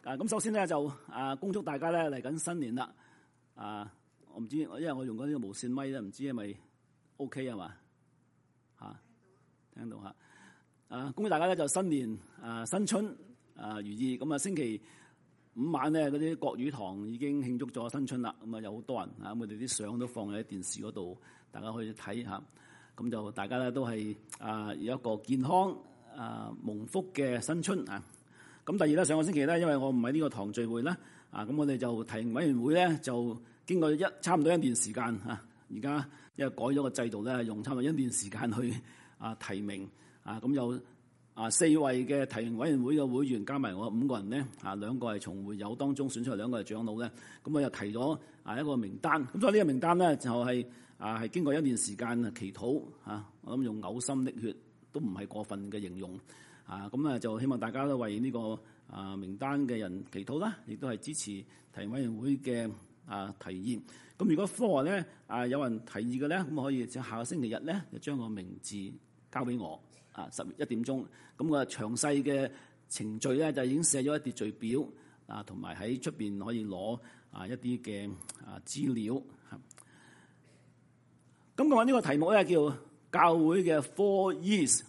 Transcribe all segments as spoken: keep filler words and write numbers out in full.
啊，咁首先咧就啊，恭祝大家咧嚟緊新年啦！啊，我唔知，因為我用嗰啲無線咪咧，唔知係咪 OK 啊嘛？嚇，聽到嚇。啊，恭祝大家咧就新年啊，新春啊如意。咁啊，星期五晚咧嗰啲國語堂已經慶祝咗新春啦。咁啊，有好多人啊，咁佢哋啲相都放喺電視嗰度，大家可以睇下。咁就大家咧都係啊有一個健康啊蒙福嘅新春啊！咁第二咧，上個星期咧，因為我唔喺呢個堂聚會啦，啊咁我哋就提名委員會咧就經過一差唔多一段時間啊，而家因為改咗個制度咧，用差唔多一段時間去啊提名啊，咁有啊四位嘅提名委員會嘅會員加埋我五個人咧，啊兩個係從會友當中選出嚟，兩個係長老咧，咁我又提咗啊一個名單，咁所以呢個名單咧就係啊係經過一段時間祈禱啊，我諗用嘔心瀝血都唔係過分嘅形容。啊，咁啊就希望大家都為呢個啊名單嘅人祈禱啦，亦都係支持提名委員會嘅啊提議。咁如果科學咧啊有人提議嘅咧，咁可以就下個星期日咧就將個名字交俾我啊，十一點鐘。咁個詳細嘅程序咧就已經寫咗一啲序表啊，同埋喺出邊可以攞啊一啲嘅啊資料。咁我呢個題目咧叫教會嘅 Four E's。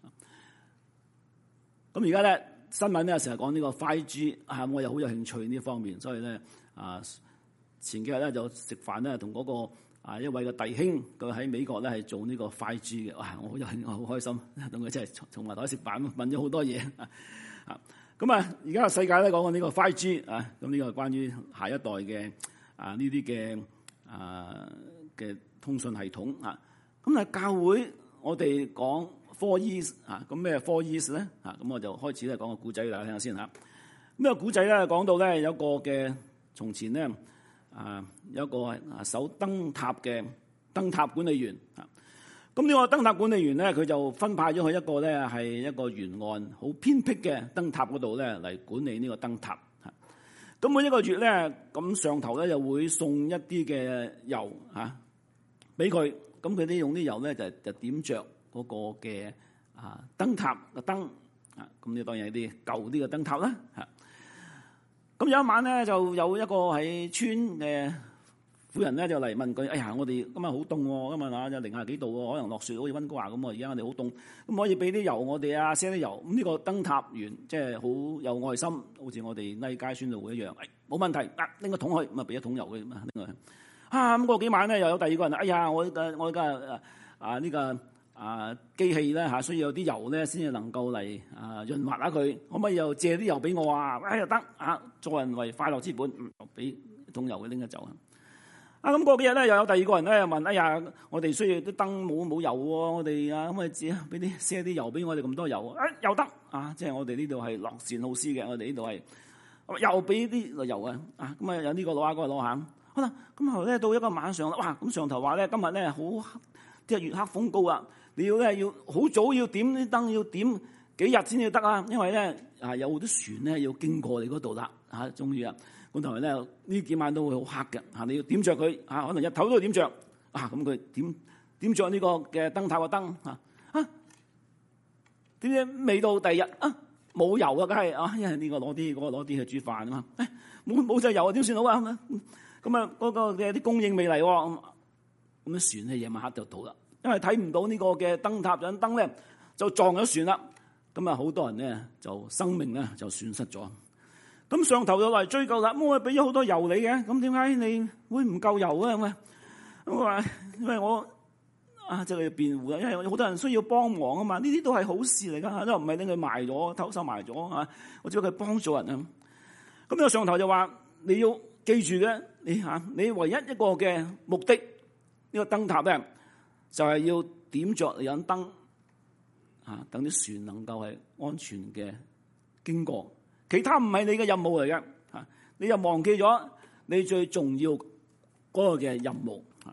咁而家咧新聞咧成日講呢個 five G 啊，我又好有興趣呢方面，所以咧啊前幾日咧就食飯咧同嗰個啊一位嘅弟兄，佢喺美國咧係做呢個 five G 嘅，哇！我好有興趣，好開心，同佢真係同埋台食飯，問咗好多嘢啊！咁啊，而家個世界咧講緊呢個 five G 啊，咁呢個關於下一代嘅啊呢啲嘅啊嘅通訊系統啊，咁啊教會我哋講Four E's 啊，咁咩 Four E's 咧？啊，咁我就開始咧講個古仔俾大家聽下先嚇。咁個古仔咧講到咧有個嘅從前咧啊，有一個啊守燈塔嘅燈塔管理員啊。咁呢個燈塔管理員咧，佢就分派咗去一個咧係一個沿岸好偏僻嘅燈塔嗰度咧嚟管理呢個燈塔嚇。咁每一個月咧，咁上頭咧就會送一啲嘅油嚇俾佢。咁佢啲用啲油咧就就點着嗰個嘅啊燈塔嘅燈啊，咁呢當然係啲舊啲嘅燈塔啦嚇。咁有一晚咧，就有一個喺村嘅婦人咧就嚟問佢：哎呀，我哋今日好凍喎，今日啊有零下幾度喎，可能落雪好似溫哥華咁喎。而家我哋好凍，咁可以俾啲油我哋啊，賒啲油。咁呢個燈塔員即係好有愛心，好似我哋拉街宣道會一樣。哎，冇問題，啊拎個桶去，咁啊俾一桶油佢，咁啊拎去。啊咁過幾晚咧，又有第二個人，哎呀，我嘅我嘅啊呢個啊機器咧嚇，需要有啲油咧先至能夠嚟啊潤滑下佢，可唔可以又借啲油俾我啊？哎呀得啊，助人為快樂之本，俾一桶油佢拎咗走啊！啊咁過幾日咧，又有第二個人咧又問：哎呀，我哋需要啲燈冇冇油喎，我哋啊可唔可以借俾啲賒啲油俾我哋咁多油啊？哎又得啊，即係我哋呢度係樂善好施嘅，我哋呢度係又俾啲油啊！啊咁啊有呢個攞下，嗰個攞下。好啦，咁後咧到一個晚上啦，哇！咁上頭話咧今日咧好即係月黑風高啊，你要咧要好早要點啲燈，要點幾日先至得啊，因為咧啊有好多船咧要經過你嗰度啦嚇，終於啊，咁同埋咧呢幾晚都會好黑嘅嚇，你要點着佢嚇，可能日頭都要點着啊，咁佢點點著呢個嘅燈塔嘅燈嚇啊，點知未到第二日啊冇油啊，梗係啊，因為呢個攞啲，嗰個攞啲去煮飯啊嘛，誒冇冇隻油啊，點算好啊？咁啊，嗰個嘅啲供應未嚟喎，咁咁樣船咧夜晚黑就到啦，因為睇唔到呢個嘅燈塔盞燈咧，就撞咗船啦。咁啊，好多人咧就生命咧就損失咗。咁上頭就嚟追究啦，咁我俾咗好多油你嘅，咁點解你會唔夠油啊？咁啊，咁我話因為我啊即係要辯護啦，因為好多人需要幫忙啊嘛，呢啲都係好事嚟㗎，都唔係拎佢賣咗偷收埋咗啊，我只不過佢幫助人啊。咁呢個上頭就話你要記住嘅，你嚇你唯一一個嘅目的，呢個燈塔咧就係要點着你盞燈嚇，等啲船能夠係安全嘅經過。其他唔係你嘅任務嚟嘅嚇，你又忘記咗你最重要嗰個嘅任務嚇。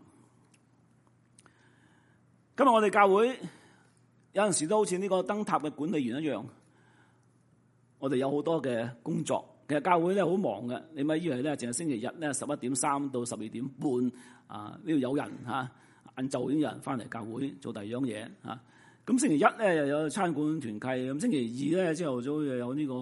今日我哋教會有陣時都好似呢個燈塔嘅管理員一樣，我哋有好多嘅工作。其實教會咧好忙嘅，你咪以為咧淨係星期日咧十一點三到十二點半啊呢度有人嚇，晏晝已經有人翻嚟教會做第二樣嘢嚇。咁星期一咧又有餐館團契，咁星期二咧朝頭早又有呢個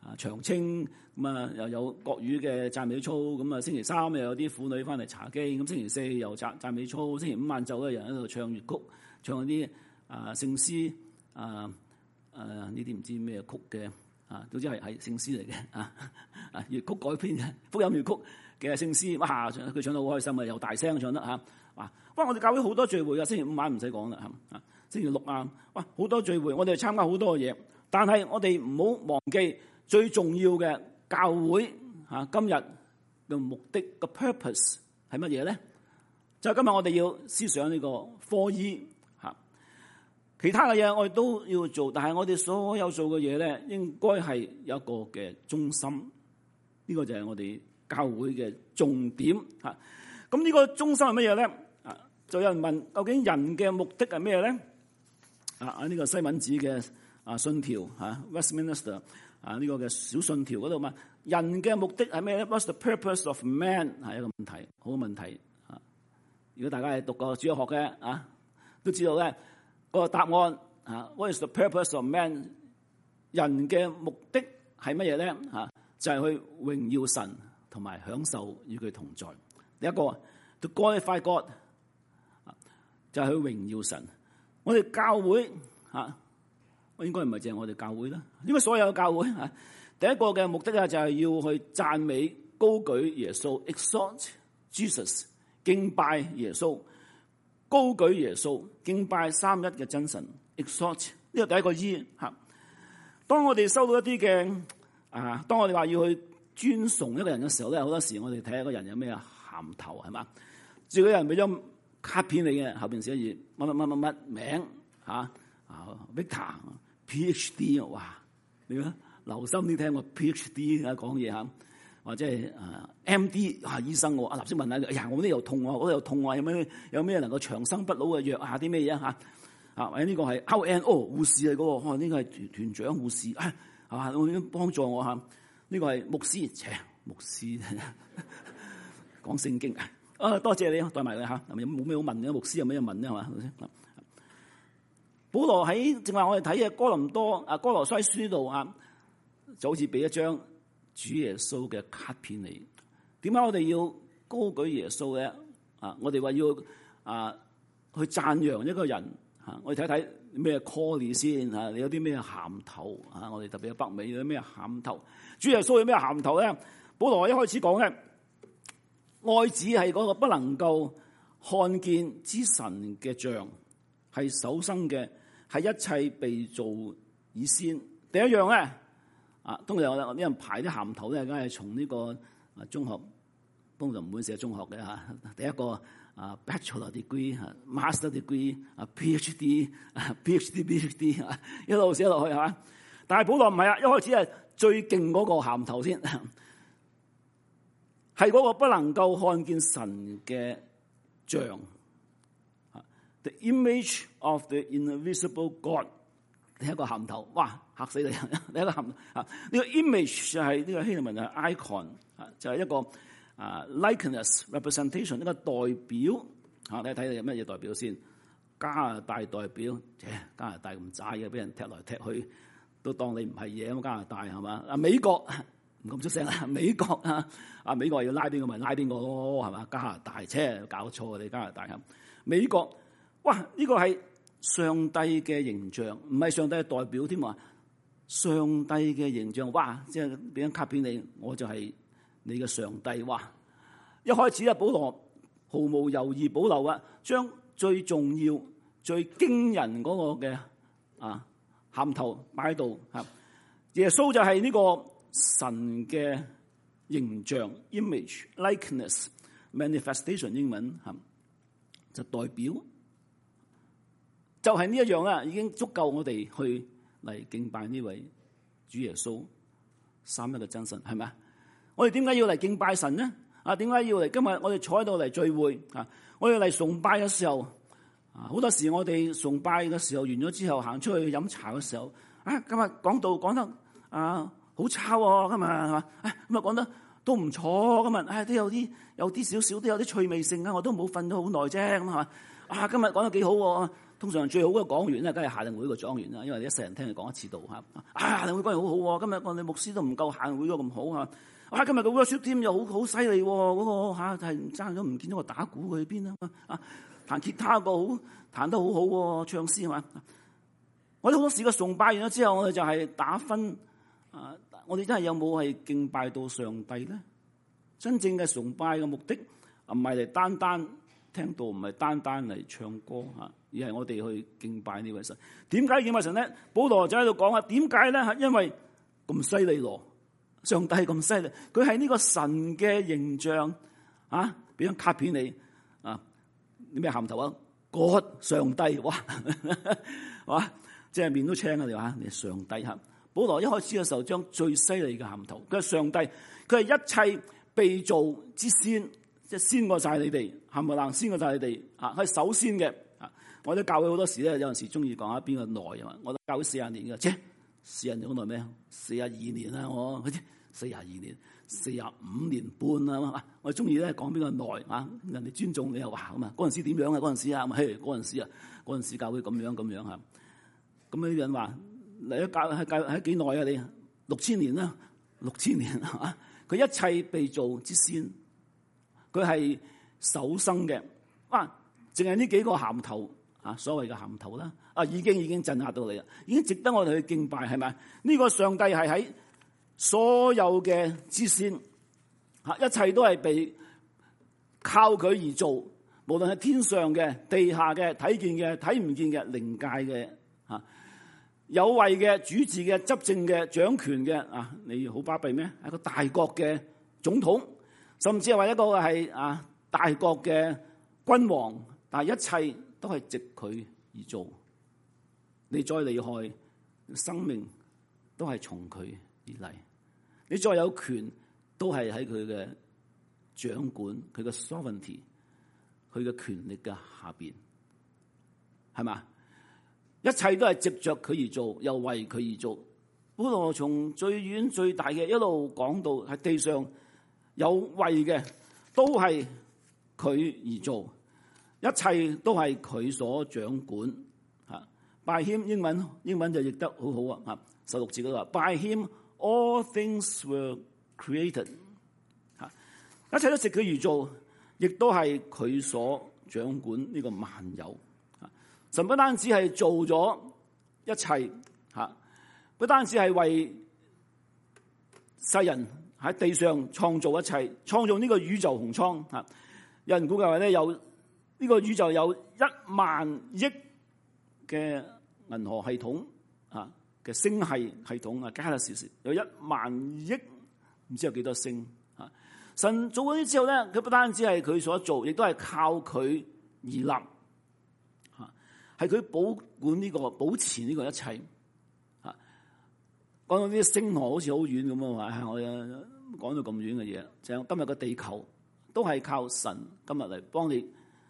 啊長青，咁啊又有國語嘅讚美操，咁啊星期三又有啲婦女翻嚟查經，咁星期四又讚讚美操，星期五晏晝咧人喺度唱粵曲，唱嗰啲啊聖詩啊誒呢啲唔知咩曲嘅啊，總之係係聖詩嚟嘅啊啊粵曲改編嘅福音粵曲嘅聖詩，哇佢唱得好開心啊，又大聲唱得嚇，哇！哇我哋教會好多聚會啊，星期五晚唔使講啦嚇，星期六啊，哇好多聚會，我哋參加好多嘢，但係我哋唔好忘記最重要嘅教會嚇今日嘅目的嘅 purpose 係乜嘢咧？就係今日我哋要思想呢個科醫嚇，其他嘅嘢我哋都要做，但係我哋所有做嘅嘢咧，應該係有一個嘅中心，呢個就係我哋教會嘅重點嚇。咁呢個中心係乜嘢咧？啊，就有人問究竟人嘅目的係咩咧？啊，喺呢個西敏寺嘅啊信條嚇 Westminster 啊呢個嘅小信條嗰度嘛，人嘅目的係咩咧 ？What's the purpose of man？ 係一個問題，好問題啊！如果大家係讀過主日學嘅啊，都知道咧個答案啊 ，What is the purpose of man？ 人嘅目的係乜嘢咧？啊，就係去榮耀神同埋享受與佢同在。第一個 to glorify God， 就係去榮耀神。我哋教會嚇，應該唔係淨係我哋教會啦，應該所有教會嚇。第一個嘅目的啊，就係要去讚美、高舉耶穌 ，exalt Jesus， 敬拜耶穌，高舉耶穌，敬拜三一嘅真神 ，exalt 呢個第一個 E 嚇。當我哋收到一啲嘅啊，當我哋話要去尊崇一個人嘅時候咧，好多時我哋睇下個人有咩銜頭係嘛？最緊有人俾張卡片你嘅，後邊寫住乜乜乜乜乜名嚇啊 Victor P H D 哇！你咧留心啲聽我 P H D 啊講嘢嚇，或者係啊 M D 啊醫生我啊立即問下佢，哎呀我呢又痛啊，嗰度又痛啊，有咩有咩能夠長生不老嘅藥啊啲咩嘢嚇啊？或者呢個係 R N O 護士嚟嘅喎，呢個係團團長護士啊，係嘛？我幫助我嚇，呢個係牧師，切牧師講聖經啊，多謝你代埋佢嚇，冇咩好問嘅，牧師有咩問咧係嘛？保羅喺正話我哋睇嘅哥林多啊哥羅西書度啊，就好似俾一張主耶穌嘅卡片你。點解我哋要高舉耶穌嘅？啊，我哋話要啊去讚揚一個人嚇，我哋睇睇咩 call 你先嚇，你有啲咩銜頭嚇？我哋特別喺北美有啲咩銜頭？主耶穌有咩銜頭咧？保羅一開始講咧，愛子係嗰個不能夠看見之神嘅像，係首生嘅。係一切被造以先。第一樣咧，啊，通常有啲人排啲銜頭咧，梗係從呢個啊中學，通常唔會寫中學嘅嚇。第一個啊 Bachelor degree、Master degree、啊 PhD、啊 PhD、PhD 啊一路寫落去係嘛？但係保羅唔係啊，一開始係最勁嗰個銜頭先，係嗰個不能夠看見神嘅像。The image of the invisible God， 第一個銜頭，哇嚇死你！第一個銜頭啊，呢、這個 image 就係呢個希臘文係 icon 啊，就係一個啊 likeness representation 一個代表嚇。你睇你有乜嘢代表先？加拿大代表，切加拿大咁渣嘅，俾人踢來踢去都當你唔係嘢咁。加拿大係嘛？啊美國唔咁出聲啦，美國啊啊美國要拉邊個咪拉邊個咯係嘛？加拿大切搞錯你加拿大嚇美國。哇！呢、這個係上帝嘅形象，唔係上帝嘅代表添啊！上帝嘅形象，哇！即係俾張卡片你，我就係你嘅上帝。哇！一開始啊，保羅毫無猶豫保留啊，將最重要、最驚人嗰個嘅啊銜頭擺喺度嚇。耶穌就係呢個神嘅形象 （image、likeness、manifestation） 英文嚇，就代表。就係呢一樣啦，已經足夠我哋去嚟敬拜呢位主耶穌三一嘅真神，係咪啊？我哋點解要嚟敬拜神呢？啊，點解要嚟？今日我哋坐喺度嚟聚會啊，我哋嚟崇拜嘅時候啊，好多時我哋崇拜嘅時候完咗之後，行出去飲茶嘅時候，啊，今日講道講得啊好差喎，今日係嘛？啊，咁啊講得都唔錯，今日啊都有啲有啲少少都有啲趣味性啊，我都冇瞓咗好耐啫，咁係嘛？啊，今日講得幾好喎。 通常最好嘅講員咧，梗係夏令會個講員啦，因為你一世人聽佢講一次道嚇。啊，夏令會講員好好喎，今日我哋牧師都唔夠夏令會嗰咁好啊！啊，今日個 worship team 又好好犀利喎，嗰個嚇係爭咗唔見咗個打鼓去邊啊？啊，彈吉他個好彈得好好喎，唱詩係嘛？我哋好多時個崇拜完咗之後，我哋就係打分啊！我哋真係有冇係敬拜到上帝咧？真正嘅崇拜嘅目的唔係嚟單單聽道，唔係單單嚟唱歌嚇，而係我哋去敬拜呢位神。點解敬拜神咧？保羅就喺度講啊，點解咧？係因為咁犀利咯，上帝咁犀利，佢係呢個神嘅形象啊！俾張卡片你啊，咩銜頭啊？God 上帝哇，哇！即係面都青啊！你話你係上帝嚇。保羅一開始嘅時候將最犀利嘅銜頭，佢係上帝，佢係一切被造之先，即係先過晒你哋，冚唪唥先過晒你哋啊！佢係首先嘅啊！我哋教會好多時咧，有陣時中意講下邊個耐啊嘛！我哋教會四十年嘅，切四十年好耐咩？四十二年啦，我好似四十二年、四十五年半啊！我中意咧講邊個耐啊！人哋尊重你又話咁啊！嗰陣時點樣啊？嗰陣時啊，嘿，嗰陣時啊，嗰陣時教會咁樣咁樣嚇。咁呢啲人話。嚟咗教係教係幾耐啊？你六千年啦，六千年啊！佢一切被造之先，佢係首生嘅。哇！淨係呢幾個銜頭啊，所謂嘅銜頭啦，啊已經已經鎮壓到你啦，已經值得我哋去敬拜，係咪？呢個上帝係喺所有嘅之先，嚇一切都係被靠佢而做，無論係天上嘅、地下嘅、睇見嘅、睇唔見嘅、靈界嘅嚇。有位嘅、主治嘅、執政嘅、掌權嘅啊，你好巴閉咩？係一個大國嘅總統，甚至係話一個係啊大國嘅君王，但係一切都係藉佢而做。你再厲害，生命都係從佢而嚟。你再有權，都係喺佢嘅掌管、佢嘅 sovereignty、佢嘅權力嘅下邊，係嘛？一切都係藉着佢而做，又為佢而做。保羅從最遠最大嘅一路講到喺地上有為嘅，都係佢而做，一切都係佢所掌管。吓，by him 英文英文就譯得好好啊！吓，十六字嗰度話 by him all things were created。吓，一切都藉佢而做，亦都係佢所掌管呢個萬有。神不單止係做咗一切吓，不單止係為世人喺地上創造一切，創造呢個宇宙穹蒼吓。有人估計話咧，有呢個宇宙有一萬億嘅銀河系統啊嘅星系系統啊，加啦少少有一萬億，唔知有幾多星啊。神做咗啲之後咧，佢不單止係佢所做，亦都係靠佢而立。係佢保管呢、這個保持呢個一切啊！講到啲星河好似好遠咁啊嘛，我講到咁遠嘅嘢，就係今日個地球都係靠神今日嚟幫你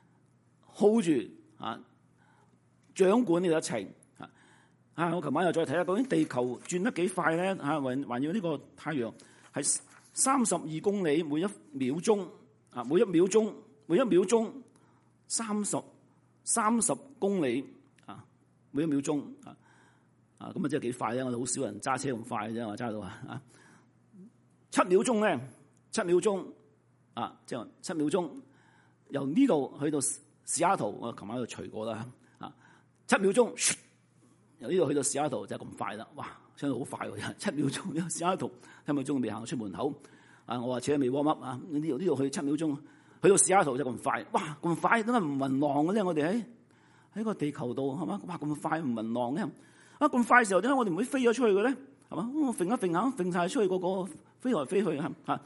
hold 住啊，掌管呢個一切啊！啊，我琴晚又再睇下，究竟地球轉得幾快咧？啊，環環繞呢個太陽係三十二公里每一秒鐘啊，每一秒鐘每一秒鐘三十。三十公里啊，每一秒鐘啊，啊咁啊，即係幾快咧？我哋好少人揸車咁快啫，我揸到啊，七秒鐘咧，七秒鐘啊，即係七秒鐘，由呢度去到西雅圖，我琴晚喺度除過啦，啊，七秒鐘，由呢度去到西雅圖就係咁快啦，哇，相當好快喎！七秒鐘，由西雅圖七秒鐘未行出門口，啊，我話車未 warm up 啊，呢度呢度去七秒鐘。去到西雅圖就咁快，哇！咁快點解唔暈浪嘅啫？我哋喺喺個地球度係嘛？哇！咁快唔暈浪嘅啊！咁快嘅時候點解我哋唔會飛咗出去嘅咧？係嘛？我揈一揈下，揈晒出去個個飛來飛去嚇，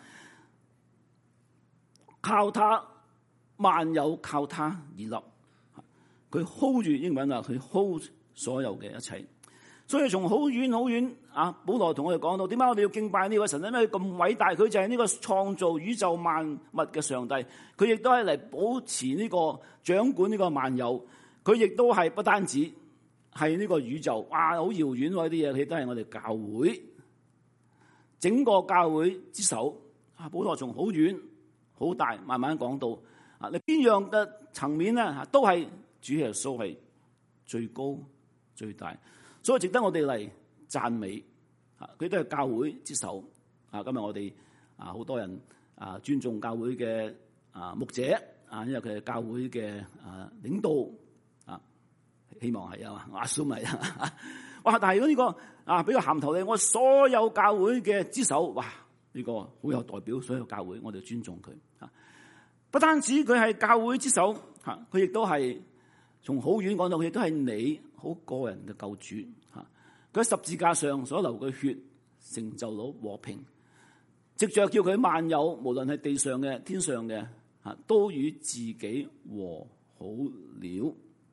靠他萬有靠他而立，佢 hold 住英文啊，佢 hold 所有嘅一切。所以從好遠好遠啊，保羅同我哋講到點解我哋要敬拜呢位神咧？因為佢咁偉大，佢就係呢個創造宇宙萬物嘅上帝，佢亦都係嚟保持呢個掌管呢個萬有，佢亦都係不單止係呢個宇宙，哇，好遙遠嗰啲嘢，佢都係我哋教會整個教會之首。啊，保羅從好遠好大慢慢講到啊，你邊樣嘅層面咧，都係主耶穌係最高最大，所以值得我哋嚟讚美。啊，佢都係教會之首。啊，今日我哋啊好多人啊尊重教會嘅啊牧者啊，因為佢係教會嘅啊領導啊，希望係啊，我 assume 係啊。哇！但係如果呢個啊俾個銜頭咧，我所有教會嘅之首，哇！呢個好有代表所有教會，我哋尊重佢啊。不單止佢係教會之首，嚇佢亦都係從好遠講到，佢亦都係你好個人嘅救主嚇。佢喺十字架上所流嘅血，成就到和平，藉着叫佢萬有，無論係地上嘅、天上嘅嚇，都與自己和好了。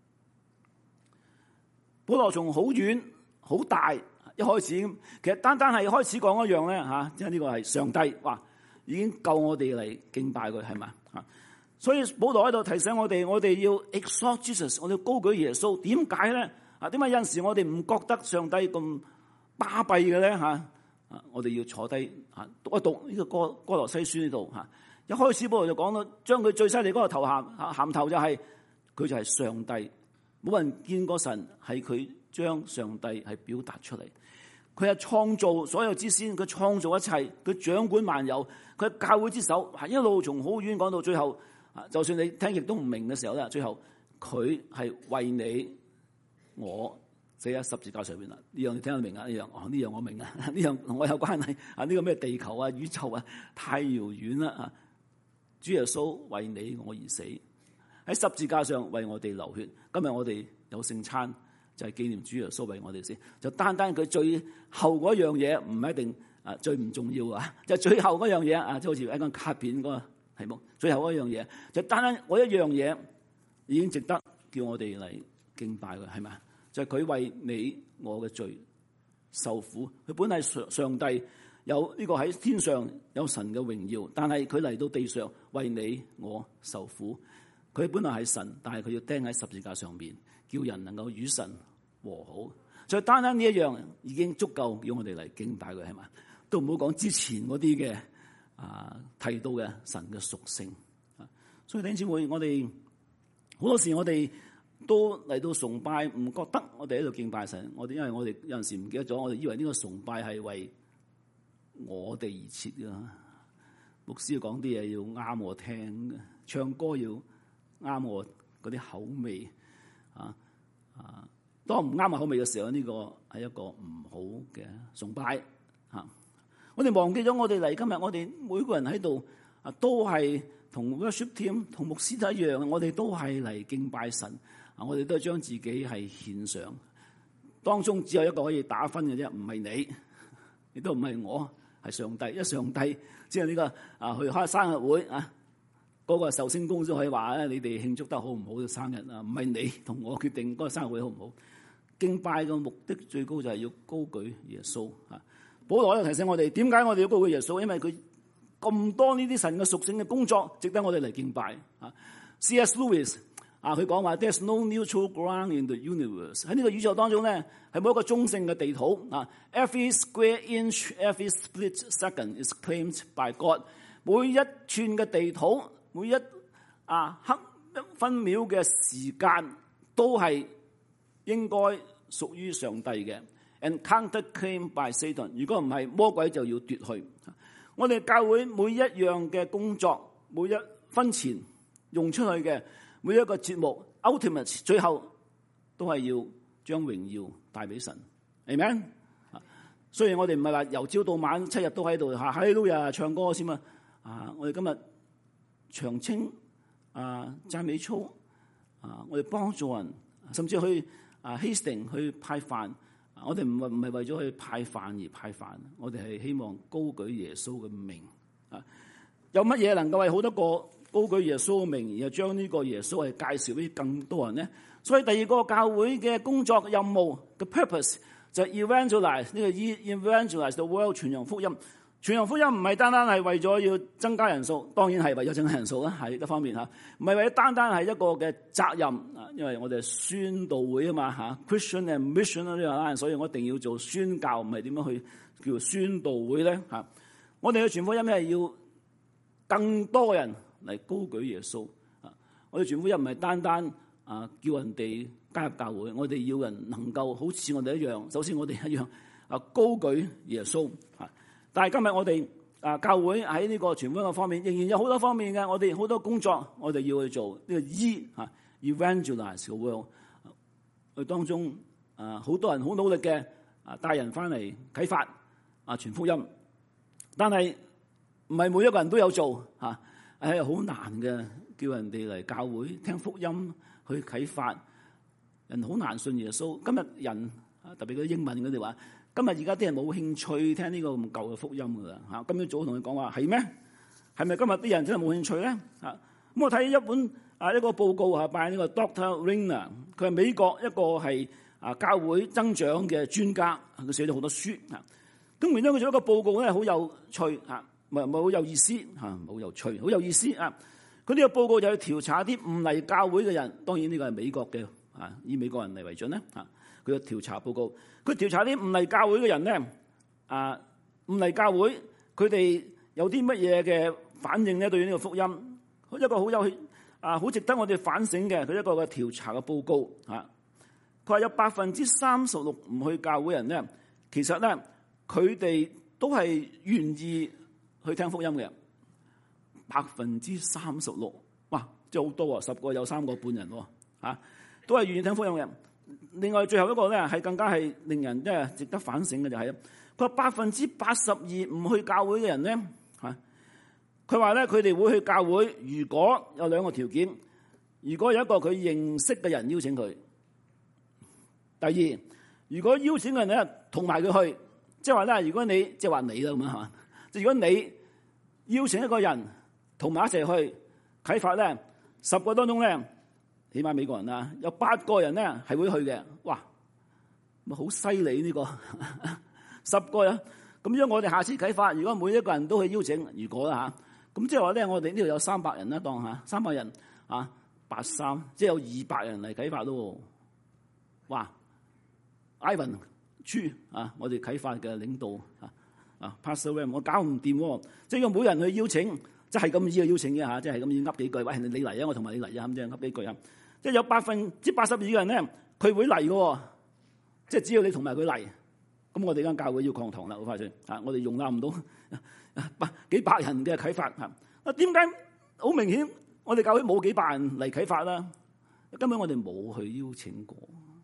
保羅從好遠好大一開始，其實單單係開始講一樣咧嚇，即係呢個係上帝哇，已經夠我哋嚟敬拜佢係嘛嚇。所以保羅喺度提醒我哋，我哋要 exalt Jesus， 我哋要高舉耶穌。點解咧？啊，點解有陣時我哋唔覺得上帝咁巴閉嘅咧嚇？啊，我哋要坐低嚇讀一讀呢個歌歌羅西書呢度嚇。一開始保羅就講到，將佢最犀利嗰個頭銜嚇銜頭就係、是、佢就係上帝。冇人見過神，係佢將上帝係表達出嚟。佢係創造所有之先，佢創造一切，佢掌管萬有，佢係教會之首。係一路從好遠講到最後，就算你聽亦都唔明嘅時候咧，最後佢係為你我死喺十字架上邊啦。呢樣你聽得明啊？呢樣哦，呢樣我明啊。呢樣同我有關係啊？呢個咩地球啊、宇宙啊，太遙遠啦啊！主耶穌為你我而死。喺十字架上為我哋流血，今日我哋有聖餐就係、是、紀念主耶穌為我哋先。就單單佢最後嗰樣嘢唔係一定啊最唔重要啊，就最後嗰樣嘢啊，即好似一張卡片嗰個題目，最後嗰樣嘢就單單嗰一樣嘢已經值得叫我哋嚟敬拜佢，係咪？就係、是、佢為你我嘅罪受苦，佢本係上上帝，有呢個喺天上有神嘅榮耀，但係佢嚟到地上為你我受苦。佢本來係神，但係佢要釘喺十字架上面，叫人能夠與神和好。所以單單呢一樣已經足夠叫我哋嚟敬拜佢，係嘛？都唔好講之前嗰啲嘅啊提到嘅神嘅屬性。所以弟兄姊妹，我哋好多時我哋都嚟到崇拜，唔覺得我哋喺度敬拜神。我哋因為我哋有陣時唔記得咗，我哋以為呢個崇拜係為我哋而設㗎。牧師講啲嘢要啱我聽嘅，唱歌要啱我嗰啲口味啊啊！當唔啱我口味嘅時候，呢、這個係一個唔好嘅崇拜啊！我哋忘記咗，我哋嚟今日，我哋每個人喺度啊，都係同 worship team 同牧師一樣，我哋都係嚟敬拜神啊！我哋都係將自己係獻上，當中只有一個可以打分嘅啫，唔係你，亦都唔係我，係上帝。因為上帝即係呢個啊，去開生日會啊！嗰個壽星公都可以話咧，你哋慶祝得好唔好嘅生日啊？唔係你同我決定嗰個生日會好唔好？敬拜嘅目的最高就係要高舉耶穌啊！保羅又提醒我哋，點解我哋要高舉耶穌？因為佢咁多呢啲神嘅屬性嘅工作，值得我哋嚟敬拜啊 ！C S Lewis 啊，佢講話 There's no neutral ground in the universe， 喺呢個宇宙當中咧，係冇一個中性嘅地土啊 ！Every square inch, every split second is claimed by God。每一寸嘅地土，每一啊刻一分秒嘅時間都係應該屬於上帝嘅 ，and counterclaimed by Satan。如果唔係，魔鬼就要奪去。我哋教會每一樣嘅工作，每一分錢用出去嘅每一個節目 ，ultimate 最後都係要將榮耀帶俾神。Amen。雖然我哋唔係話由朝到晚七日都喺度嚇，哈利路亞唱歌先嘛。啊，我哋今日長青啊讚美操啊，我哋幫助人，甚至去啊 Hastings 去派飯。我哋唔係唔係為咗去派飯而派飯，我哋係希望高舉耶穌嘅名啊！有乜嘢能夠為好多個高舉耶穌嘅名，而係將呢個耶穌係介紹俾更多人呢？所以第二個教會嘅工作任務嘅 purpose 就係 evangelize 呢個 evangelize the world， 傳揚福音。傳揚福音唔係單單係為咗要增加人數，當然係為咗增加人數啦，係一方面嚇，唔係為咗單單係一個嘅責任啊，因為我哋係宣道會啊嘛嚇 ，Christian and Mission 呢個啦，所以我一定要做宣教，唔係點樣去叫做宣道會咧嚇。我哋嘅傳福音係要更多人嚟高舉耶穌啊！我哋傳福音唔係單單啊叫人哋加入教會，我哋要人能夠好似我哋一樣，首先我哋一樣啊高舉耶穌啊！但係今日我哋啊教會喺呢個傳福音嘅方面，仍然有好多方面嘅，我哋好多工作我哋要去做呢個 E 啊 evangelize the world，佢當中啊好多人好努力嘅啊帶人翻嚟啟發啊傳福音，但係唔係每一個人都有做嚇，係好難嘅，叫人哋嚟教會聽福音去啟發人，好難信耶穌。今日人特別嗰啲英文佢哋話，今日而家啲人冇興趣聽呢個咁舊嘅福音噶啦嚇。今日早同佢講話係咩？係咪今日啲人真係冇興趣咧嚇？咁我睇一本啊一個報告嚇，拜呢個 Doctor Rainer， 佢係美國一個係啊教會增長嘅專家，佢寫咗好多書嚇。咁然之後佢做一個報告咧，好有趣嚇。唔係唔係好有意思嚇，好有趣，好有意思啊！佢呢個報告就去調查啲唔嚟教會嘅人，當然呢個係美國嘅啊，以美國人嚟為準咧啊！佢嘅調查報告，佢調查啲唔嚟教會嘅人咧啊，唔嚟教會，佢哋有啲乜嘢嘅反應咧？對於呢個福音，一個好有啊，好值得我哋反省嘅，佢一個嘅調查嘅報告啊！佢話有百分之三十六唔去教會人咧，其實咧佢哋都係願意去聽福音嘅，百分之三十六，哇，即係好多啊！十個有三個半人喎，啊，都係願意聽福音嘅。另外最後一個咧，係更加係令人即係值得反省嘅就係、是，佢話百分之八十二唔去教會嘅人咧，嚇，佢話咧佢哋會去教會，如果有兩個條件，如果有一個佢認識嘅人邀請佢，第二，如果邀請嘅人咧同埋佢去，即係話咧，如果你即係話你啦咁樣嚇。如果你邀請一個人同埋一齊去啟發咧，十個當中咧，起碼美國人啊，有八個人咧係會去嘅。哇，咪好犀利呢個十個人。咁樣我哋下次啟發，如果每一個人都去邀請，如果啦嚇，咁即係話咧，我哋呢度有三百人啦，當下三百人啊，八三，即係有二百人嚟啟發咯。哇 ，Ivan 朱啊，我哋啟發嘅領導啊。啊 Pastor Ram 我搞唔掂，即係要每人去邀請，即係咁意去邀請嘅嚇，即係咁意噏幾句，喂，你嚟啊，我同埋你嚟啊，咁即係噏幾句啊，即係有百分之八十二嘅人咧，佢會嚟嘅，即係只要你同埋佢嚟，咁我哋間教會要擴堂啦，好快脆啊！我哋容納唔到百幾百人嘅啟發嚇，啊點解好明顯我哋教會冇幾百人嚟啟發啦？根本我哋冇去邀請過，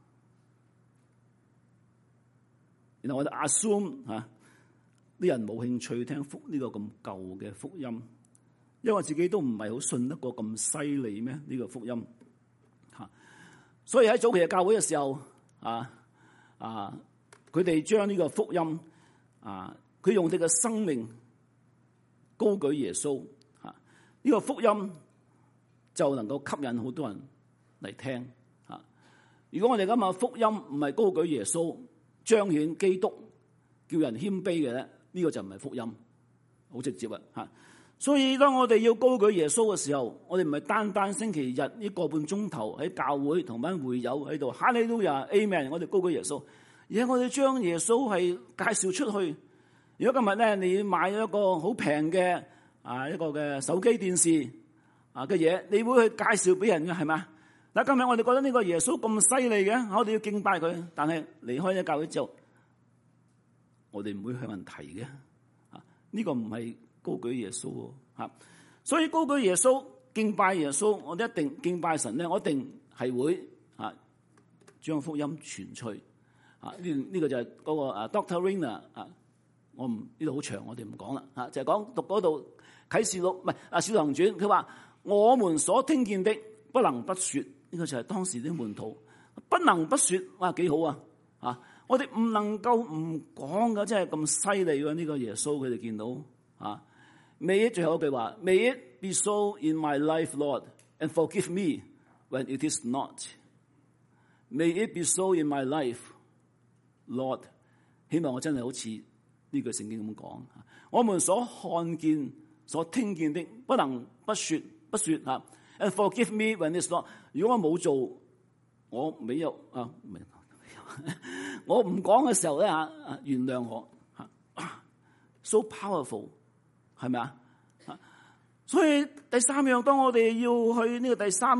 然後我哋 assume 嚇。啲人冇興趣聽福呢個咁舊嘅福音，因為我自己都唔係好信得過咁犀利咩？呢個福音嚇，所以喺早期嘅教會嘅時候啊啊，佢哋將呢個福音啊，佢用佢嘅生命高舉耶穌嚇，呢個福音就能夠吸引好多人嚟聽嚇。如果我哋今日福音唔係高舉耶穌，彰顯基督，叫人謙卑嘅咧，呢個就唔係福音，好直接啊嚇！所以當我哋要高舉耶穌嘅時候，我哋唔係單單星期日呢個半鐘頭喺教會同班會友喺度哈利路亞 Amen， 我哋高舉耶穌，而係我哋將耶穌係介紹出去。如果今日咧你買咗一個好平嘅啊一個嘅手機電視啊嘅嘢，你會去介紹俾人嘅係嘛？嗱，今日我哋覺得呢個耶穌咁犀利嘅，我哋要敬拜佢，但係離開咗教會之後，我哋唔會向人提嘅，啊！呢個唔係高舉耶穌喎，所以高舉耶穌、敬拜耶穌，我哋一定敬拜神咧，我一定係會啊將福音傳出去，啊！呢呢個就係嗰個啊 Doctor Rainer 啊，我唔呢度好長，我哋唔講啦，啊！就係講讀嗰度啟示錄，唔係啊《使徒行傳》，佢話我們所聽見的不能不說，呢個就係當時啲門徒不能不說，哇幾好啊！啊！我哋唔能夠唔講噶，真係咁犀利喎！呢個耶穌佢哋見到啊，May it 最後一句話 ，May it be so in my life, Lord, and forgive me when it is not. May it be so in my life, Lord。希望我真係好似呢句聖經咁講，我們所看見、所聽見的，不能不說不說啊 ，and forgive me when it's not。如果我冇做，我沒有啊，明。我唔講嘅時候咧嚇，原諒我嚇 ，so powerful 係咪啊？所以第三樣，當我哋要去呢個第三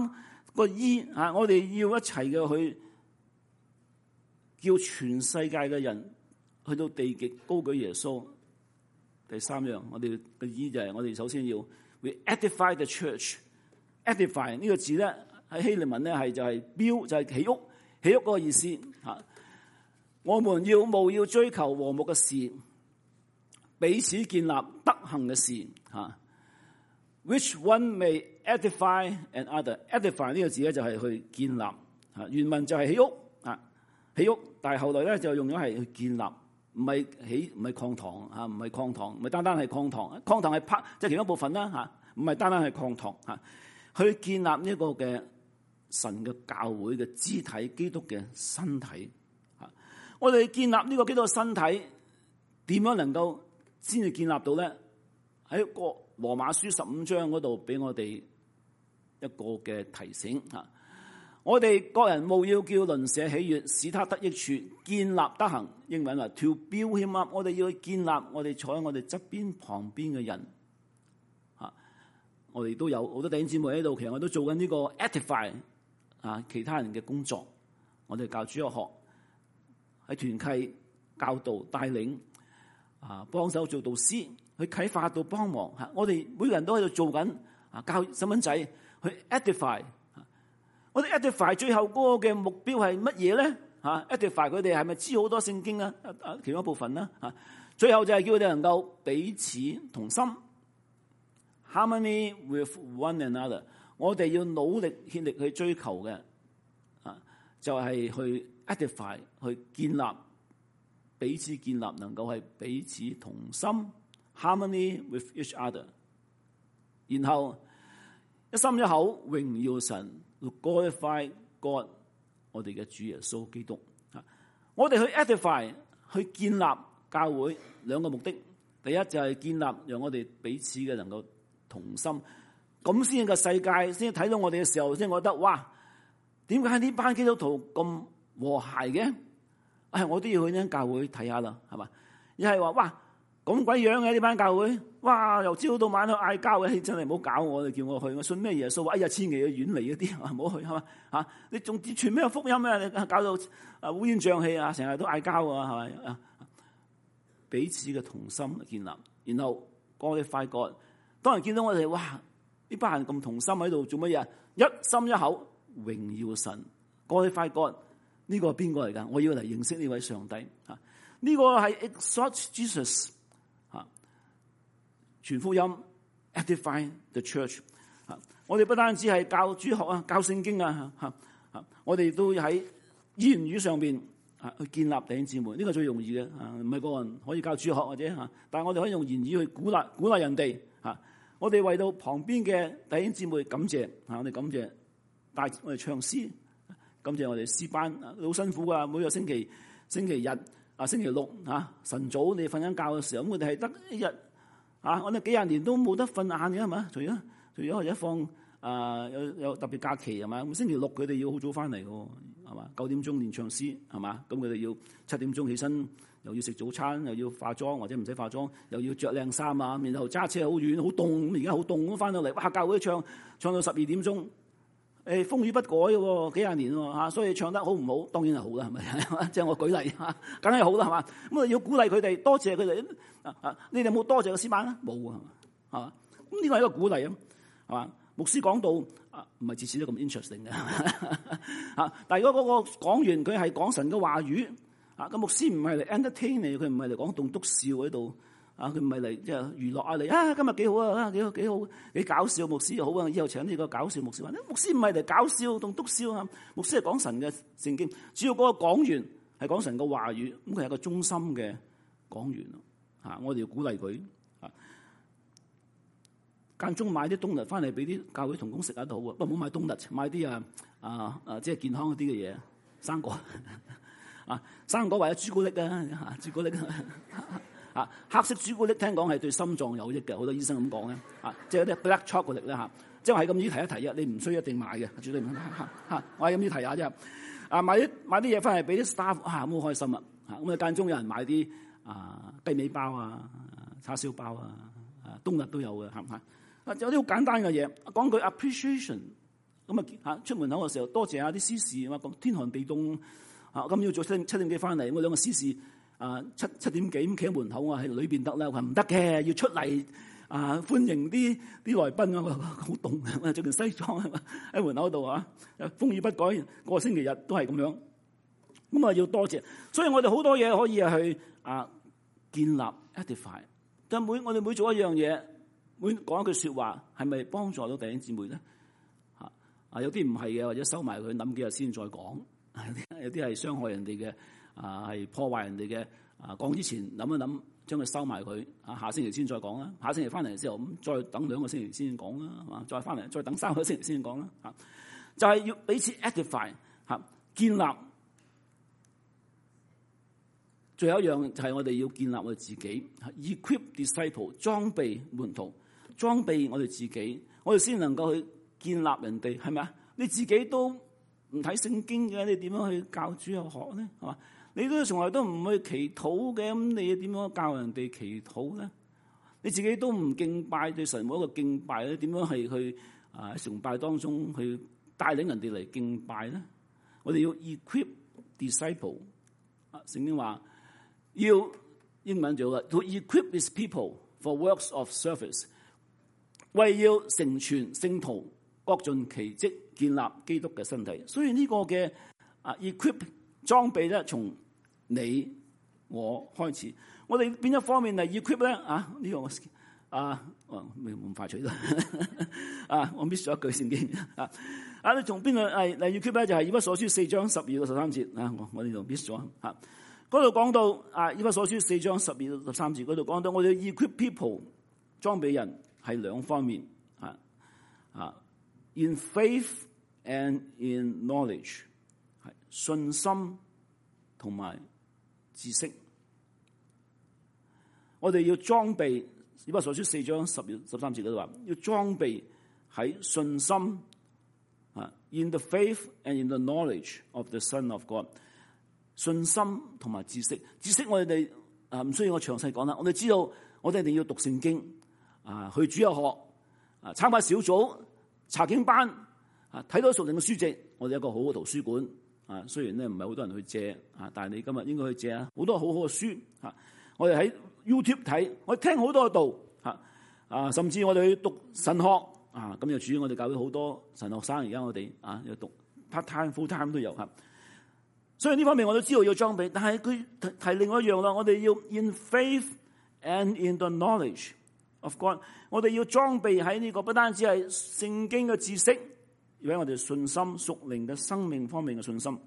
個醫啊，我哋要一齊嘅去叫全世界嘅人去到地極高舉耶穌。第三樣，我哋嘅醫就係我哋首先要 we edify the church。edify 呢個字咧喺希臘文咧係就係 build 就係起屋，起屋嗰個意思嚇。我們要務要追求和睦嘅事，彼此建立德行嘅事嚇。Which one may edify another？ edify 呢個字咧就係去建立嚇，原文就係起屋啊，起屋，但係後來咧就用咗係去建立，唔係起，唔係擴堂嚇，唔係擴堂，唔係單單係擴堂，擴堂係 part 即係其中一部分啦嚇，唔係單單係擴堂嚇，去建立呢個嘅神嘅教會嘅肢體，基督嘅身體嚇。我哋建立呢個基督嘅身體，點樣能夠先至建立到咧？喺個羅馬書十五章嗰度俾我哋一個嘅提醒嚇。我哋各人務要叫鄰舍喜悅，使他得益處，建立德行。英文話 to build him up。我哋要去建立我哋坐喺我哋側邊旁邊嘅人嚇。我哋都有好多弟兄姊妹喺度，其實我都做緊呢個 edify 啊其他人嘅工作。我哋教主日學，喺團契教導帶領啊，幫手做導師，去啟發到幫忙嚇。我哋每個人都喺度做緊啊，教細蚊仔去 edify。我哋 edify 最後嗰個嘅目標係乜嘢咧？嚇 edify 佢哋係咪知好多聖經啊？啊，其中一部分啦嚇。最後就係叫佢哋能夠彼此同心 ，harmony with one another。我哋要努力竭力去追求嘅啊，就係去 edify 去建立彼此建立，能夠係彼此同心 ，harmony with each other。然後一心一口榮耀神。glorify God， 我哋嘅主耶穌基督啊！我哋去 edify 去建立教會兩個目的，第一就係建立，讓我哋彼此嘅能夠同心，咁先個世界先睇到我哋嘅時候，先覺得哇，點解呢班基督徒咁和諧嘅？唉，我都要去呢間教會睇下啦，係嘛？一係話哇咁鬼樣嘅呢班教會，哇由朝到晚去嗌交嘅，真係唔好搞我，你叫我去，我信咩耶穌？哎呀，千祈要遠離嗰啲，唔好去係嘛嚇？你仲傳咩福音啊？你搞到啊烏煙瘴氣啊，成日都嗌交啊，係咪啊？彼此嘅同心建立，然後我哋發覺，當人見到我哋，哇！呢班人咁同心喺度做乜嘢？一心一口榮耀神，我哋發覺呢個係邊個嚟㗎？我要嚟認識呢位上帝嚇，呢個係 exalt Jesus。傳福音 edify the church。我哋不單止係教主學啊，教聖經啊，我哋都喺言語上面去建立弟兄姊妹，呢個最容易嘅，唔係個人可以教主學或者，但係我哋可以用言語去鼓勵鼓勵人哋。我哋為到旁邊嘅弟兄姊妹感謝，我哋感謝帶我哋唱詩，感謝我哋詩班，好辛苦噶，每個星期星期日啊，星期六啊，晨早你瞓緊覺嘅時候，咁我哋係得一日。啊！我哋幾廿年都冇得瞓晏嘅係嘛？除咗除咗或者放啊有有特別假期係嘛？咁星期六佢哋要好早翻嚟嘅係嘛？九點鐘練唱詩係嘛？咁佢哋要七點鐘起身，又要食早餐，又要化妝或者唔使化妝，又要着靚衫啊！然後揸車好遠好凍，咁而家好凍咁翻到嚟，哇！教會唱唱到十二點鐘，誒、欸、風雨不改嘅喎，幾廿年喎嚇，所以唱得好唔好？當然係好啦，係咪？即係我舉例嚇，梗係好啦係嘛？咁啊要鼓勵佢哋，多謝佢哋。啊啊！你哋有冇多謝個詩班啊？冇啊，係嘛？咁呢個係一個鼓勵啊，係嘛？牧師講到啊，唔係次次都咁 interesting 嘅嚇。但係如果嗰個講員佢係講神嘅話語啊，個牧師唔係嚟 entertain 你，佢唔係嚟講棟篤笑喺度啊，佢唔係嚟即係娛樂啊你啊，今日幾好啊，幾好幾好幾搞笑，牧師好啊，以後請呢個搞笑牧師。話牧師唔係嚟搞笑棟篤笑啊，牧師係講神嘅聖經。只要嗰個講員係講神嘅話語，咁佢係一個忠心嘅講員。啊！我哋要鼓勵佢啊，間中買啲冬日翻嚟俾啲教會同工食下都好啊。不過唔好買冬日，買啲啊啊啊，即係健康啲嘅嘢，生果啊，生果或者朱古力啊，朱古力啊，黑色朱古力聽講係對心臟有益嘅，好多醫生咁講咧啊，即係啲 black chocolate 咧嚇，即係係咁意提一提啊，你唔需要一定買嘅，絕對唔嚇嚇，我係咁意提下啫。啊，買啲買啲嘢翻嚟俾啲 staff 啊，咁好開心啊嚇，咁啊間中有人買啲。啊，雞尾包啊，叉燒包啊，啊冬日都有嘅，係唔係？啊，有啲好簡單嘅嘢，講句 appreciation， 咁啊嚇出門口嘅時候，多謝下啲司事啊，咁天寒地凍啊，咁要早七七點幾翻嚟，我兩個司事啊七七點幾咁企喺門口啊，喺裏邊得啦，佢話唔得嘅，要出嚟啊歡迎啲啲來賓啊，好凍啊，着件西裝喺門口度啊，風雨不改，個星期日都係咁樣，咁啊要多謝，所以我哋好多嘢可以去啊建立 edify， 但每我哋每做一樣嘢，每講一句說話，係咪幫助到弟兄姊妹咧？嚇啊，有啲唔係嘅，或者收埋佢，諗幾日先再講。有啲係傷害人哋嘅，啊係破壞人哋嘅。啊講之前諗一諗，將佢收埋佢。啊下星期先再講啦。下星期翻嚟之後，咁再等兩個星期先講啦，係嘛？再翻嚟，再等三個星期先講啦。嚇，就係要彼此 edify 嚇，建立。最後一樣就係我哋要建立我哋自己 ，equip disciple 裝備門徒，裝備我哋自己，我哋先能夠去建立人哋，係咪啊？你自己都唔睇聖經嘅，你點樣去教主日學咧？係嘛？你都從來都唔去祈禱嘅，咁你點樣教人哋祈禱咧？你自己都唔敬拜，對神冇一個敬拜咧，點樣係去啊崇拜當中去帶領人哋嚟敬拜咧？我哋要 equip disciple， 啊聖經話。要英文做嘅 to equip his people for works of service， 為要成全聖徒，各盡其職，建立基督嘅身體。所以呢個嘅啊 equip 裝備咧，從你我開始。我哋邊一方面嚟 equip 咧？啊呢、這個啊未咁快取啦。啊我 miss 咗一句聖經啊啊！你從邊度係嚟 equip 咧？就係以弗所書四章十二到十三節啊！我我呢度 miss 咗啊。嗰度講到啊，以弗所書四章十二到十三節嗰度講到，我哋 equip people 裝備人係兩方面啊啊 ，in faith and in knowledge 係信心同埋知識。我哋要裝備，以弗所書四章十二十三節嗰度話，要裝備喺信心啊 ，in the faith and in the knowledge of the Son of God。信心同埋知識，知識我哋啊唔需要我詳細講啦。我哋知道，我哋一定要讀聖經啊，去主日學啊，參加小組、查經班啊，睇到屬靈嘅書籍。我哋有一個好嘅圖書館啊，雖然咧唔係好多人去借啊，但係你今日應該去借啊，好多好好嘅書啊。我哋喺 YouTube 睇，我哋聽好多嘅道啊啊，甚至我哋去讀神學啊，咁又主要我哋教會好多神學生，而家我哋啊要讀 part time、full time 都有嚇。所以呢方面我都知道要裝備，但係佢提另外一樣啦，我哋要 in faith and in the knowledge of God， 我哋要裝備喺呢個不單止係聖經嘅知識，而喺我哋信心屬靈嘅生命方面嘅信心。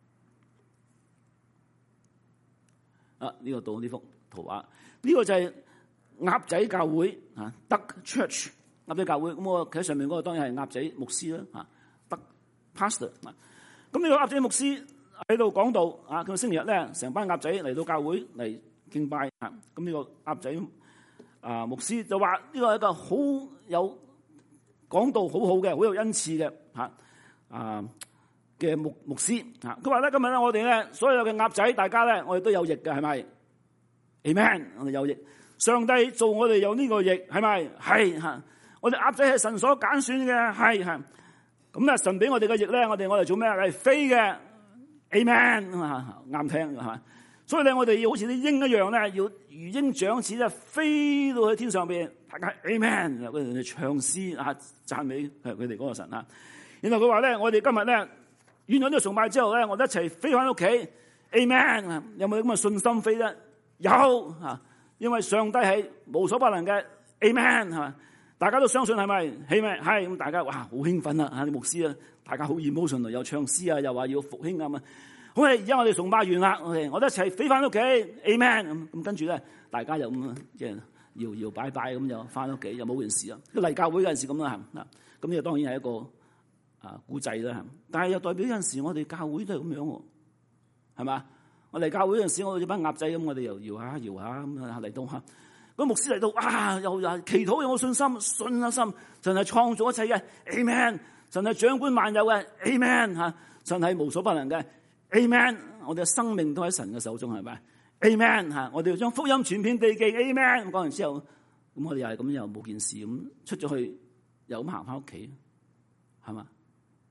啊，呢、這個到呢幅圖畫，呢、這個就係鴨仔教會啊 ，Duck Church 鴨仔教會。咁我企喺上面嗰個當然係鴨仔牧師啦，啊 ，Duck Pastor 啊。咁呢個鴨仔牧師喺度講道啊！佢星期日咧，成班鴨仔嚟到教會嚟敬拜啊！咁呢個鴨仔啊牧師就話：呢個係一個好有講道好好嘅，好有恩賜嘅嚇啊嘅牧牧師嚇。佢話咧：今日咧，我哋咧所有嘅鴨仔，大家咧，我哋都有翼嘅，係咪 ？Amen！ 我哋有翼，上帝做我哋有呢個翼，係咪？係嚇。我哋鴨仔係神所揀選嘅，係係。咁啊，神俾我哋嘅翼咧，我哋我哋做咩？係飛嘅。Amen， 啱聽係嘛？所以咧，我哋要好似啲鷹一樣咧，要如鷹長翅咧，飛到去天上邊。大家 Amen， 佢哋唱詩啊，讚美佢哋嗰個神啊。然後佢話咧，我哋今日咧完咗呢個崇拜之後咧，我哋一齊飛翻屋企。Amen， 有冇咁嘅信心飛咧？有啊，因為上帝係無所不能嘅。Amen 係嘛？大家都相信係咪？係咪？係咁，大家哇好興奮啊！嚇啲牧師啊，大家好 emotional，又唱詩啊，又話要復興啊嘛。好啊，而家我哋崇拜完啦，我哋我哋一齊飛翻屋企 ，Amen 咁咁跟住咧，大家又咁即係搖搖擺擺咁就翻屋企，又冇件事啊。嚟教會嗰陣時咁啦嚇，咁呢個當然係一個啊古仔啦嚇，但係又代表有陣時我哋教會都係咁樣喎，係嘛？我嚟教會嗰陣時，我哋班鴨仔咁，我哋又搖下搖下咁啊嚟到嚇。個牧師嚟到，啊，又又祈禱有冇信心，信一心，神係創造一切嘅 ，Amen， 神係掌管萬有嘅 ，Amen 嚇，神係無所不能嘅 ，Amen， 我哋嘅生命都喺神嘅手中，係咪 ？Amen 嚇，我哋要將福音傳遍地極 ，Amen。講完之後，咁我哋又係咁，又冇件事咁出咗去，又咁行翻屋企，係嘛？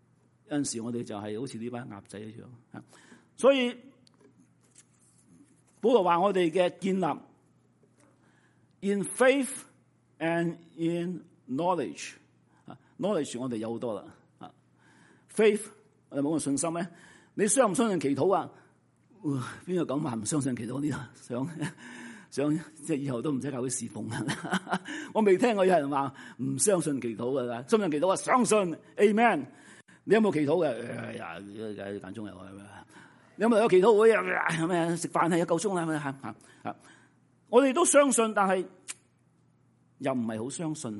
有陣時我哋就係好似呢班鴨仔一樣。所以保羅話我哋嘅建立 in faith and in knowledge。knowledge 我哋有好多啦。faith 我哋冇個信心咧，你相唔相信祈禱啊？邊個講話唔相信祈禱呢？想想即係以後都唔使教會侍奉啊！我未聽過有人話唔相信祈禱噶，相信祈禱啊，相信 Amen。你有冇祈禱嘅？哎呀，間中有啊！你有冇有祈禱會啊？咩食飯係一夠鐘啦？嚇嚇嚇！我哋都相信，但係又唔係好相信。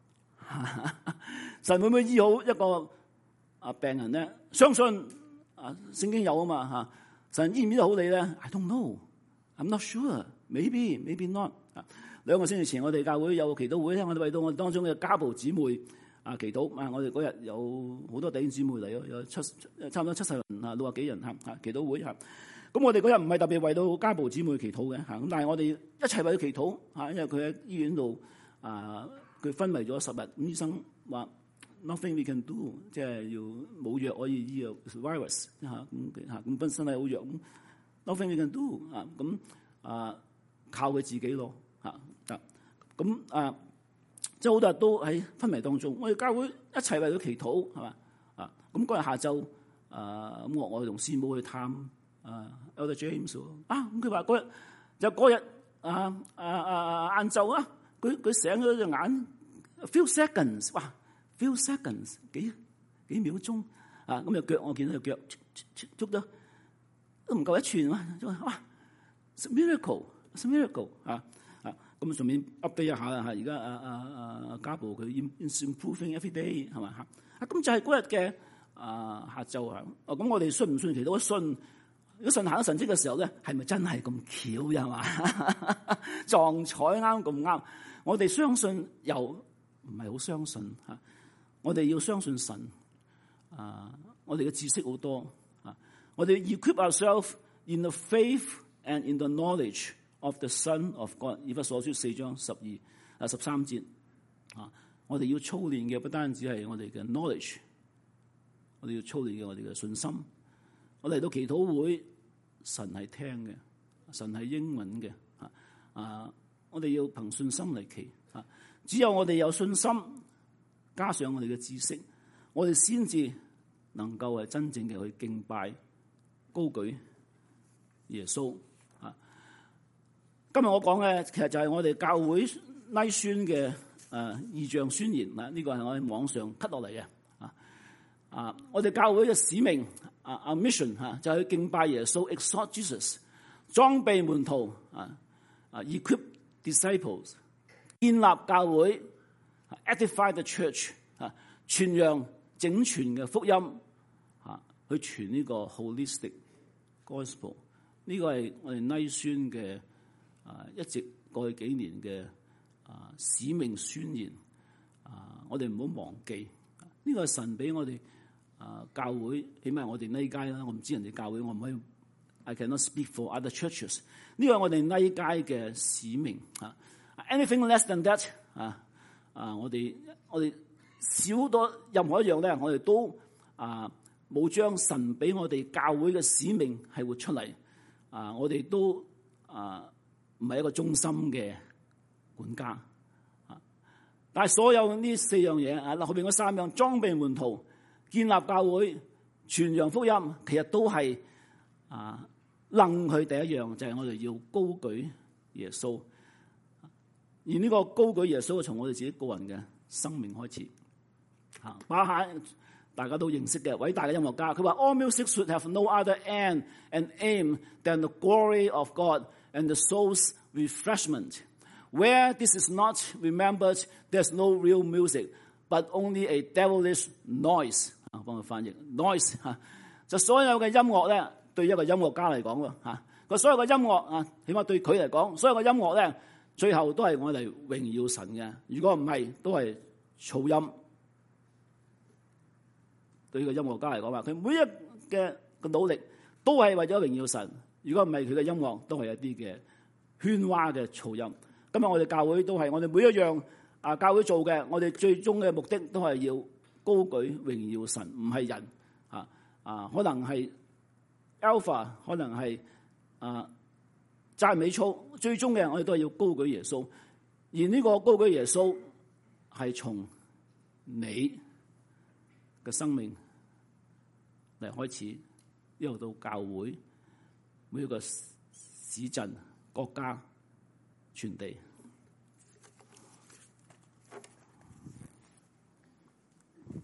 神會唔會醫好一個啊病人咧？相信啊，聖經有啊嘛嚇。神醫唔醫得好你咧 ？I don't know. I'm not sure. Maybe, maybe not. 兩個星期前，我哋教會有祈禱會咧，我哋為到我哋當中嘅家暴姊妹啊祈禱啊。我哋嗰日有好多弟兄姊妹嚟咯，有七差唔多七十人啊，六十幾人嚇嚇祈禱會嚇。咁我哋嗰日唔係特別為到家暴姊妹祈禱嘅嚇，咁但係我哋一齊為佢祈禱嚇，因為佢喺醫院度啊，佢昏迷咗十日，咁醫生話 nothing we can do， 即係要冇藥可以醫啊 virus 嚇咁嚇，咁本身係好弱咁 nothing we can do 啊咁啊。靠佢自己咯嚇得咁啊！即係好多人都喺昏迷當中，我哋教會一齊為佢祈禱係嘛啊！咁嗰日下晝啊，咁我我同師母去探啊 Elder James 啊，咁佢話嗰日就嗰日啊啊啊晏晝啊，佢佢醒咗隻眼 few seconds 哇 few seconds 幾幾秒鐘啊！咁隻腳我見到隻腳捉得都唔夠一寸啊！哇 miracle！It's a miracle 啊啊！咁啊，順便 update 一下啦嚇。而家啊啊啊家暴佢 improving every day 係嘛嚇啊！咁就係嗰日嘅啊下晝啊。哦，咁我哋信唔信祈禱？信，如果信行咗神蹟嘅時候咧，係咪真係咁巧嘅係嘛？撞彩啱咁啱。我哋相信又唔係好相信嚇。我哋要相信神啊！我哋嘅知識好多啊！我哋 equip ourselves in the faith and in the knowledge of the Son of God， 以弗所書四章十二啊十三節啊，我哋要操練嘅不單止係我哋嘅 knowledge， 我哋要操練嘅我哋嘅信心。我嚟到祈禱會，神係聽嘅，神係應允嘅啊啊！我哋要憑信心嚟祈啊，只有我哋有信心，加上我哋嘅知識，我哋先至能夠係真正嘅去敬拜、高舉耶穌。今日我講嘅其實就係我哋教會拉宣嘅誒異象宣言啊，呢個係我喺網上 cut 落嚟嘅啊啊！我哋教會嘅使命啊啊 mission 嚇就係去敬拜耶穌 exalt Jesus， 裝備門徒啊啊 equip disciples， 建立教會 edify the church 啊，傳揚整全嘅福音啊，去傳呢個 holistic gospel。呢個係我哋拉宣嘅。啊！一直過去幾年嘅啊使命宣言啊，我哋唔好忘記呢個係神俾我哋啊教會，起碼我哋呢街啦。我唔知人哋教會，我唔可以 I cannot speak for other churches。呢個係我哋呢街嘅使命啊。Anything less than that 啊啊！我哋我哋少多任何一樣咧，我哋都啊冇將神俾我哋教會嘅使命係活出嚟啊！我哋都啊。唔係一個忠心嘅管家啊！但係所有呢四樣嘢啊，後邊嗰三樣裝備門徒、建立教會、傳揚福音，其實都係啊，楞佢第一樣就係、是、我哋要高舉耶穌。而呢個高舉耶穌，從我哋自己個人嘅生命開始啊！巴哈大家都認識嘅偉大嘅音樂家，佢話 All music should have no other end and aim than the glory of God and the soul's refreshment. Where this is not remembered, there's no real music, but only a devilish noise. 啊，幫佢翻譯 noise 嚇，就所有嘅音樂咧，對一個音樂家嚟講喎嚇，個所有嘅音樂啊，起碼對佢嚟講，所有嘅音樂咧，最後都係我哋榮耀神嘅。如果唔係，都係噪音。對呢個音樂家嚟講話，佢每一嘅嘅努力都係為咗榮耀神。如果唔係，佢嘅音樂都係一啲嘅喧嘩嘅噪音。今日我哋教會都係我哋每一樣啊教會做嘅，我哋最終嘅目的都係要高舉榮耀神，唔係人啊，可能係 Alpha， 可能係啊讚美操，最終嘅我哋都係要高舉耶穌。而呢個高舉耶穌係從你嘅生命嚟開始，一路到教會每一個市鎮、國家、全地。